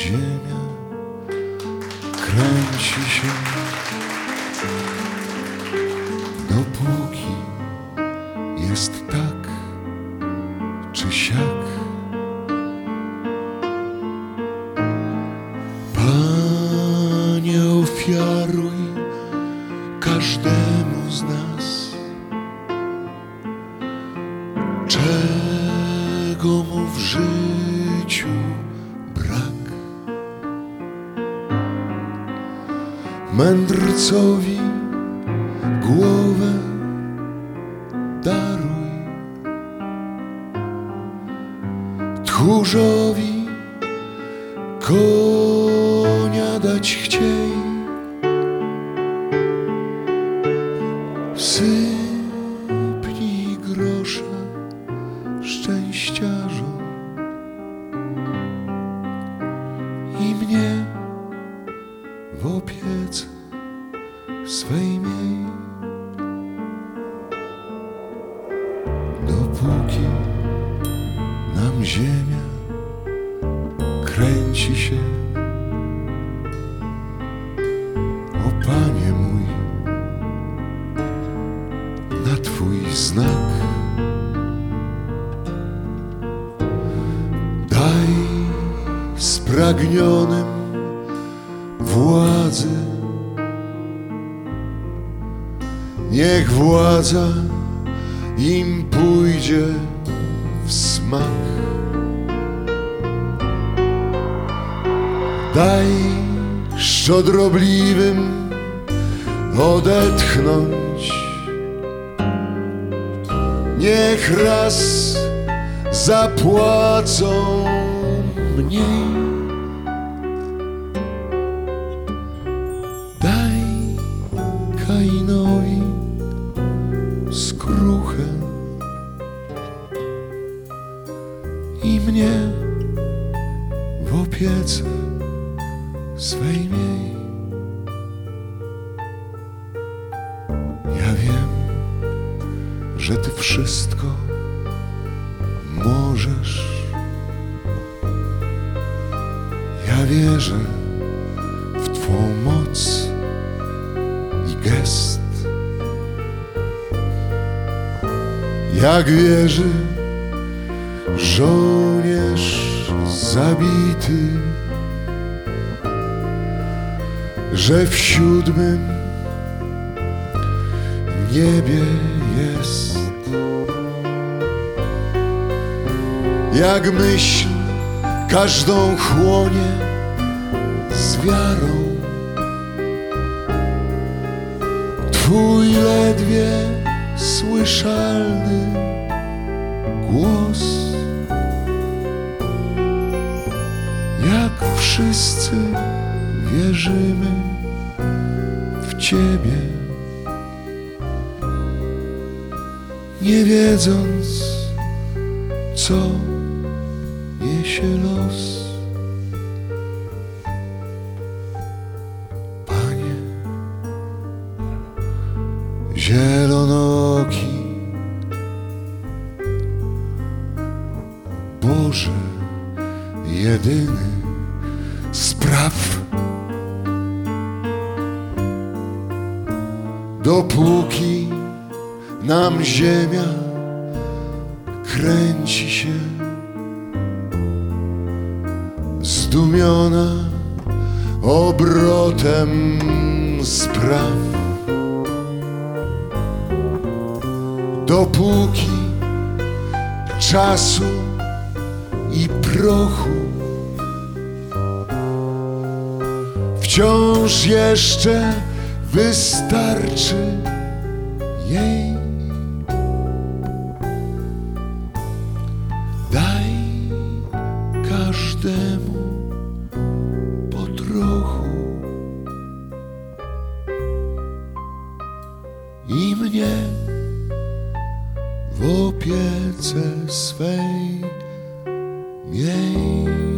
ziemia kręci się, dopóki jest tak czy siak. Panie, ofiaruj każdemu z nas, czego mu w życiu brak. Mędrcowi głowę daruj, tchórzowi konia dać chciej. Sypnij grosza szczęściarzom i mnie w opiece swej miej. Dopóki nam ziemia kręci się, o Panie mój, na Twój znak daj spragnionym władzy. Niech władza im pójdzie w smak. Daj szczodrobliwym odetchnąć, niech raz zapłacą mniej. Daj Kainowi skruchę i mnie w opiece swej miej. Ja wiem, że Ty wszystko możesz. Ja wierzę w Twą moc i gest. Jak wierzy żołnierz zabity, że w 7. niebie jest. Jak myśl każdą chłonie z wiarą, Twój ledwie słyszalny głos. Jak wszyscy wierzymy w Ciebie, nie wiedząc, co niesie los. Panie, zielonoki, Boże jedyny, spraw, dopóki nam ziemia kręci się, zdumiona obrotem spraw. Dopóki czasu i prochu wciąż jeszcze wystarczy jej. Daj każdemu po trochu i mnie w opiece swej miej.